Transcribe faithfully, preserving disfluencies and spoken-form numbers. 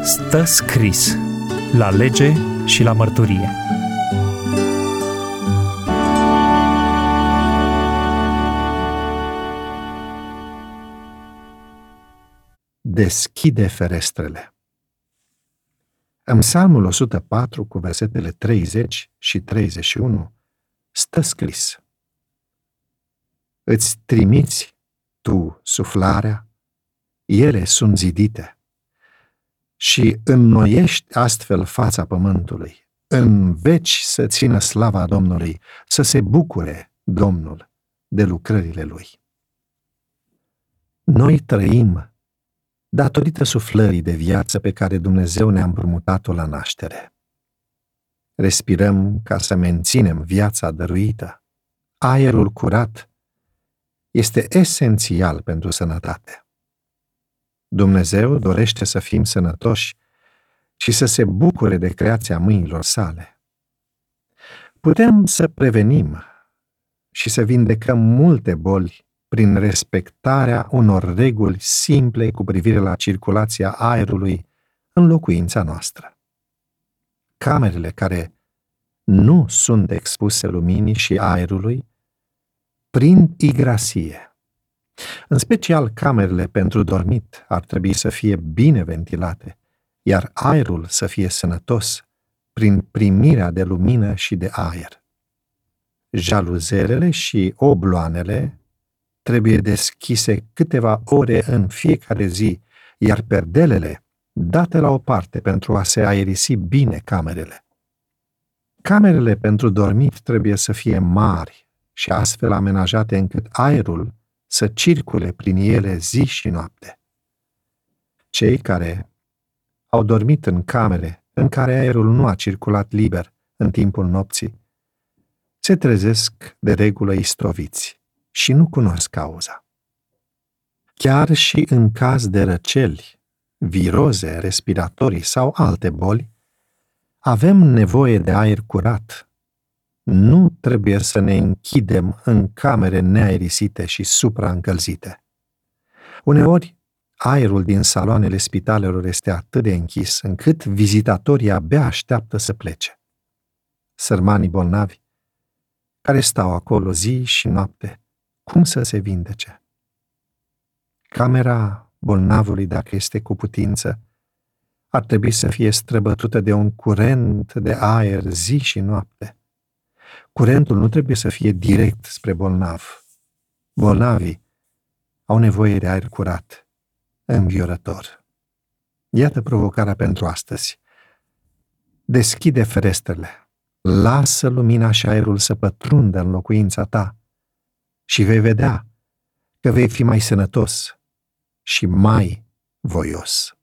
Stă scris la lege și la mărturie. Deschide ferestrele. În Psalmul o sută patru, cu versetele treizeci și treizeci și unu, stă scris: Îți trimiți tu suflarea, ele sunt zidite, și înnoiești astfel fața pământului, în veci să țină slava Domnului, să se bucure Domnul de lucrările Lui. Noi trăim datorită suflării de viață pe care Dumnezeu ne-a împrumutat-o la naștere. Respirăm ca să menținem viața dăruită. Aerul curat este esențial pentru sănătate. Dumnezeu dorește să fim sănătoși și să se bucure de creația mâinilor sale. Putem să prevenim și să vindecăm multe boli prin respectarea unor reguli simple cu privire la circulația aerului în locuința noastră. Camerele care nu sunt expuse luminii și aerului prind igrasie. În special, camerele pentru dormit ar trebui să fie bine ventilate, iar aerul să fie sănătos prin primirea de lumină și de aer. Jaluzerele și obloanele trebuie deschise câteva ore în fiecare zi, iar perdelele date la o parte pentru a se aerisi bine camerele. Camerele pentru dormit trebuie să fie mari și astfel amenajate încât aerul să circule prin ele zi și noapte. Cei care au dormit în camere în care aerul nu a circulat liber în timpul nopții se trezesc de regulă istroviți și nu cunosc cauza. Chiar și în caz de răceli, viroze respiratorii sau alte boli, avem nevoie de aer curat. Nu trebuie să ne închidem în camere neaerisite și supraîncălzite. Uneori, aerul din saloanele spitalelor este atât de închis încât vizitatorii abia așteaptă să plece. Sărmanii bolnavi, care stau acolo zi și noapte, cum să se vindece? Camera bolnavului, dacă este cu putință, ar trebui să fie străbătută de un curent de aer zi și noapte. Curentul nu trebuie să fie direct spre bolnav. Bolnavii au nevoie de aer curat, înviorător. Iată provocarea pentru astăzi. Deschide ferestrele, lasă lumina și aerul să pătrundă în locuința ta și vei vedea că vei fi mai sănătos și mai voios.